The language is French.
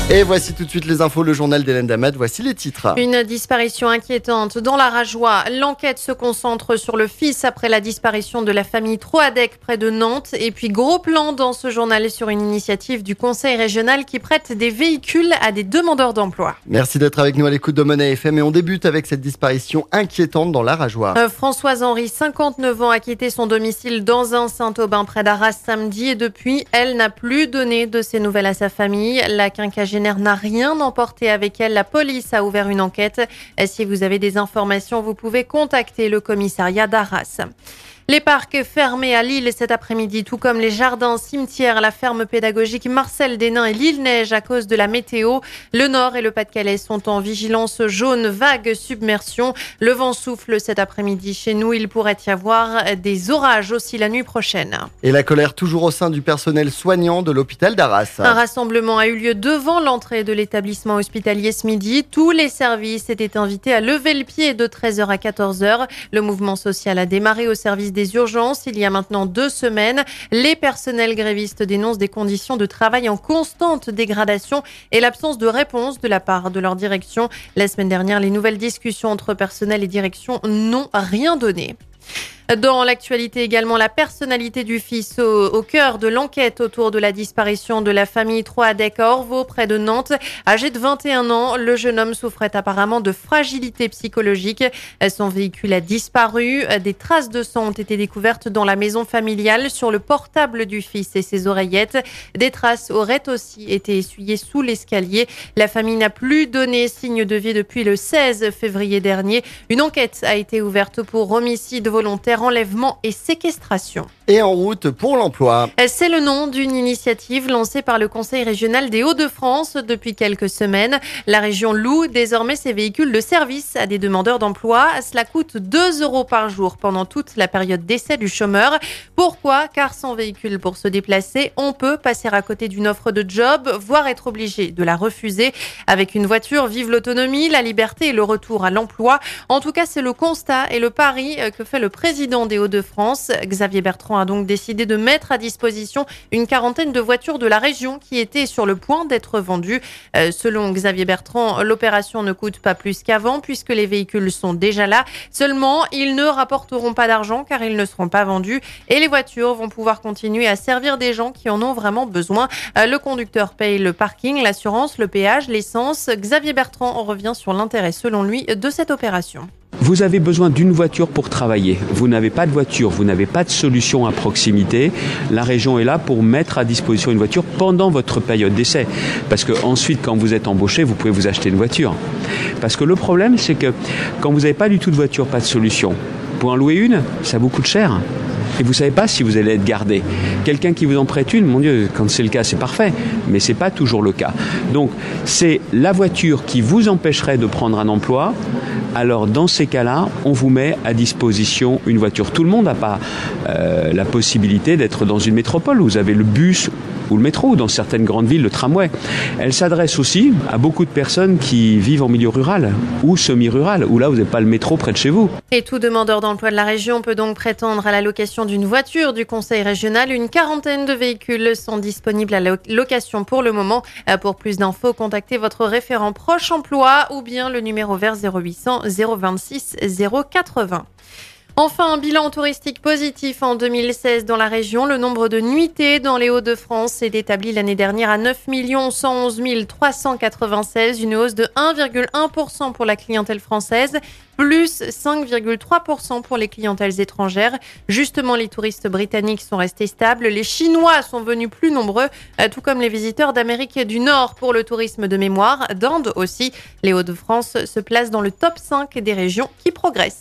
Et voici tout de suite les infos, le journal d'Hélène Damat. Voici les titres. Une disparition inquiétante dans la Rajoie. L'enquête se concentre sur le fils après la disparition de la famille Troadec près de Nantes. Et puis gros plan dans ce journal sur une initiative du Conseil régional qui prête des véhicules à des demandeurs d'emploi. Merci d'être avec nous à l'écoute de Monnaie FM et on débute avec cette disparition inquiétante dans la Rajoie. Françoise Henry, 59 ans, a quitté son domicile dans un Saint-Aubin près d'Arras samedi et depuis, elle n'a plus donné de ses nouvelles à sa famille. La quinquagénaire n'a rien emporté avec elle. La police a ouvert une enquête. Si vous avez des informations, vous pouvez contacter le commissariat d'Arras. Les parcs fermés à Lille cet après-midi, tout comme les jardins, cimetières, la ferme pédagogique Marcel Denain et l'île Neige à cause de la météo. Le Nord et le Pas-de-Calais sont en vigilance jaune, vague submersion. Le vent souffle cet après-midi chez nous. Il pourrait y avoir des orages aussi la nuit prochaine. Et la colère toujours au sein du personnel soignant de l'hôpital d'Arras. Un rassemblement a eu lieu devant l'entrée de l'établissement hospitalier ce midi. Tous les services étaient invités à lever le pied de 13h à 14h. Le mouvement social a démarré au service des urgences il y a maintenant 2 semaines. Les personnels grévistes dénoncent des conditions de travail en constante dégradation et l'absence de réponse de la part de leur direction. La semaine dernière, les nouvelles discussions entre personnel et direction n'ont rien donné. Dans l'actualité également, la personnalité du fils au cœur de l'enquête autour de la disparition de la famille Troadec à Orvault, près de Nantes. Âgé de 21 ans, le jeune homme souffrait apparemment de fragilité psychologique. Son véhicule a disparu. Des traces de sang ont été découvertes dans la maison familiale, sur le portable du fils et ses oreillettes. Des traces auraient aussi été essuyées sous l'escalier. La famille n'a plus donné signe de vie depuis le 16 février dernier. Une enquête a été ouverte pour homicide volontaire, enlèvement et séquestration. Et en route pour l'emploi. C'est le nom d'une initiative lancée par le Conseil régional des Hauts-de-France depuis quelques semaines. La région loue désormais ses véhicules de service à des demandeurs d'emploi. Cela coûte 2 € par jour pendant toute la période d'essai du chômeur. Pourquoi ? Car sans véhicule pour se déplacer, on peut passer à côté d'une offre de job, voire être obligé de la refuser. Avec une voiture, vive l'autonomie, la liberté et le retour à l'emploi. En tout cas, c'est le constat et le pari que fait le président des Hauts-de-France. Xavier Bertrand a donc décidé de mettre à disposition une quarantaine de voitures de la région qui étaient sur le point d'être vendues. Selon Xavier Bertrand, l'opération ne coûte pas plus qu'avant puisque les véhicules sont déjà là. Seulement, ils ne rapporteront pas d'argent car ils ne seront pas vendus et les voitures vont pouvoir continuer à servir des gens qui en ont vraiment besoin. Le conducteur paye le parking, l'assurance, le péage, l'essence. Xavier Bertrand revient sur l'intérêt, selon lui, de cette opération. Vous avez besoin d'une voiture pour travailler. Vous n'avez pas de voiture, vous n'avez pas de solution à proximité. La région est là pour mettre à disposition une voiture pendant votre période d'essai. Parce que ensuite, quand vous êtes embauché, vous pouvez vous acheter une voiture. Parce que le problème, c'est que quand vous n'avez pas du tout de voiture, pas de solution, pour en louer une, ça vous coûte cher. Et vous ne savez pas si vous allez être gardé. Quelqu'un qui vous en prête une, mon Dieu, quand c'est le cas, c'est parfait. Mais ce n'est pas toujours le cas. Donc, c'est la voiture qui vous empêcherait de prendre un emploi. Alors, dans ces cas-là, on vous met à disposition une voiture. Tout le monde n'a pas la possibilité d'être dans une métropole. Vous avez le bus ou le métro, ou dans certaines grandes villes, le tramway. Elle s'adresse aussi à beaucoup de personnes qui vivent en milieu rural ou semi-rural, où là, vous n'avez pas le métro près de chez vous. Et tout demandeur d'emploi de la région peut donc prétendre à la location d'une voiture du Conseil régional. Une quarantaine de véhicules sont disponibles à la location pour le moment. Pour plus d'infos, contactez votre référent Proche Emploi ou bien le numéro vert 0800 026 080. Enfin, un bilan touristique positif en 2016 dans la région. Le nombre de nuitées dans les Hauts-de-France s'est établi l'année dernière à 9 111 396, une hausse de 1,1% pour la clientèle française, plus 5,3% pour les clientèles étrangères. Justement, les touristes britanniques sont restés stables. Les Chinois sont venus plus nombreux, tout comme les visiteurs d'Amérique du Nord pour le tourisme de mémoire, d'Inde aussi. Les Hauts-de-France se placent dans le top 5 des régions qui progressent.